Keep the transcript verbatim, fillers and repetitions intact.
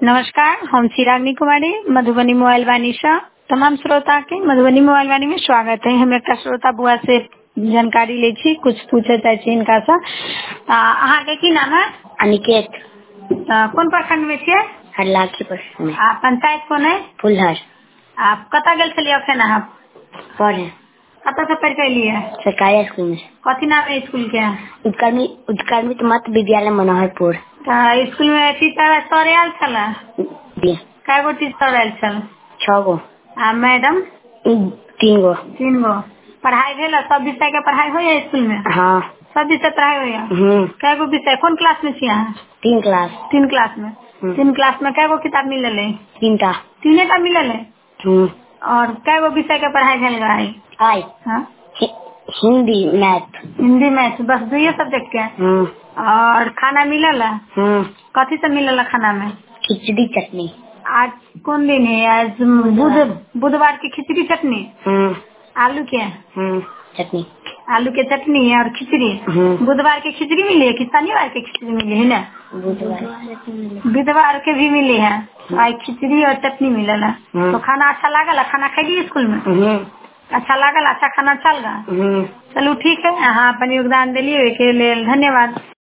नमस्कार, हम चिरागनी कुमारी मधुबनी मोबाइल वाणी से तमाम श्रोता के मधुबनी मोबाइल वाणी में स्वागत है। हम एक श्रोता बुआ से जानकारी ले छी, कुछ पूछे चाहे छी इनका से। अहाँ के की नाम है? अनिकेत। कौन प्रखंड में छे? हरलाखी प्रखंड में। आ पंचायत कौन है? फुलहर। आप कता गेल छलिए अखन? आप पढ़े कता से पढ़ के लिए? सरकारी स्कूल में। कथी नाम है स्कूल के? उत्कर्मी उत्कर्मित मध्य विद्यालय मनोहरपुर। स्कूल में टीचर सर आयल छला? कै गो टीचर आयल छल? छह गो। आ मैडम? तीन गो। तीन गो। पढ़ाई भेल? सब विषय के पढ़ाई होय स्कूल में? हाँ, सब विषय पढ़ाई होय। हम्म कै गो विषय? कौन क्लास में छी अहाँ? तीन क्लास। तीन क्लास में। तीन क्लास में कै गो किताब मिलल है? तीन टा। तीने टा मिलल है। हम्म और कै गो विषय के पढ़ाई भेल है? आई हाँ? हिंदी मैथ। हिंदी मैथ बस दुइये सब्जेक्ट के? हम्म और खाना मिलल है? हम्म कथी से मिलल है खाना में? खिचड़ी चटनी। आज कौन दिन है? आज बुध बुधवार की खिचड़ी चटनी। हम्म आलू के? हम्म चटनी। आलू के चटनी और खिचड़ी। हम्म बुधवार की खिचड़ी मिली है कि शनिवार की खिचड़ी मिली है? ना, बुधवार के भी मिली है। आज खिचड़ी और चटनी मिलल है। तो खाना अच्छा लागल है? खाना खाई स्कूल में? अच्छा लागल? अच्छा खाना चल रहा? चलो ठीक है, अहाँ अपन योगदान दिलिए के लिए धन्यवाद।